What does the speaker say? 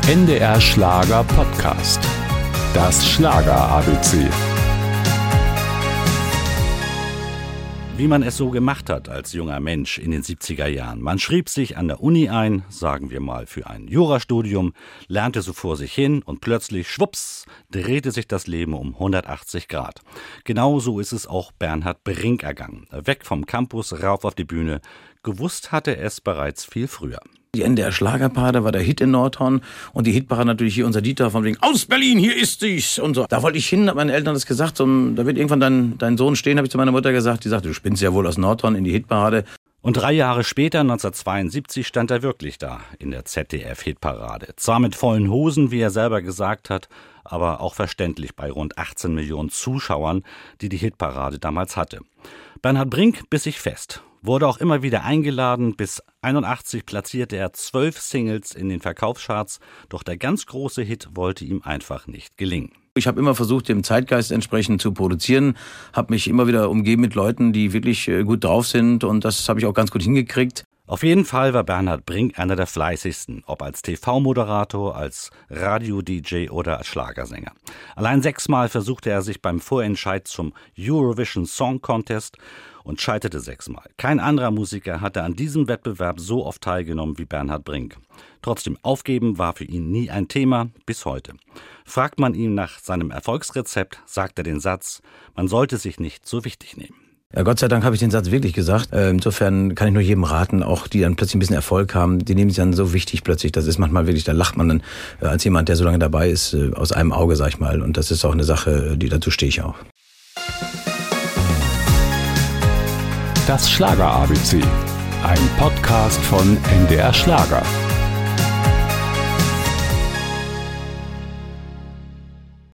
NDR Schlager Podcast. Das Schlager ABC. Wie man es so gemacht hat als junger Mensch in den 70er Jahren. Man schrieb sich an der Uni ein, sagen wir mal für ein Jurastudium, lernte so vor sich hin und plötzlich, schwupps, drehte sich das Leben um 180 Grad. Genauso ist es auch Bernhard Brink ergangen. Weg vom Campus, rauf auf die Bühne. Gewusst hatte er es bereits viel früher. Die NDR Schlagerparade war der Hit in Nordhorn und die Hitparade natürlich hier unser Dieter von wegen aus Berlin, hier ist ich's und so. Da wollte ich hin, hab meinen Eltern das gesagt, da wird irgendwann dein Sohn stehen, habe ich zu meiner Mutter gesagt. Die sagte, du spinnst ja wohl aus Nordhorn in die Hitparade. Und 3 Jahre später, 1972, stand er wirklich da in der ZDF-Hitparade. Zwar mit vollen Hosen, wie er selber gesagt hat, aber auch verständlich bei rund 18 Millionen Zuschauern, die die Hitparade damals hatte. Bernhard Brink biss sich fest, wurde auch immer wieder eingeladen. Bis 81 platzierte er 12 Singles in den Verkaufscharts, doch der ganz große Hit wollte ihm einfach nicht gelingen. Ich habe immer versucht, dem Zeitgeist entsprechend zu produzieren, habe mich immer wieder umgeben mit Leuten, die wirklich gut drauf sind und das habe ich auch ganz gut hingekriegt. Auf jeden Fall war Bernhard Brink einer der fleißigsten, ob als TV-Moderator, als Radio-DJ oder als Schlagersänger. Allein 6-mal versuchte er sich beim Vorentscheid zum Eurovision Song Contest und scheiterte 6-mal. Kein anderer Musiker hatte an diesem Wettbewerb so oft teilgenommen wie Bernhard Brink. Trotzdem, aufgeben war für ihn nie ein Thema, bis heute. Fragt man ihn nach seinem Erfolgsrezept, sagt er den Satz, man sollte sich nicht so wichtig nehmen. Ja, Gott sei Dank habe ich den Satz wirklich gesagt. Insofern kann ich nur jedem raten, auch die dann plötzlich ein bisschen Erfolg haben, die nehmen sich dann so wichtig plötzlich. Das ist manchmal wirklich, da lacht man dann als jemand, der so lange dabei ist, aus einem Auge, sag ich mal. Und das ist auch eine Sache, dazu stehe ich auch. Das Schlager ABC. Ein Podcast von NDR Schlager.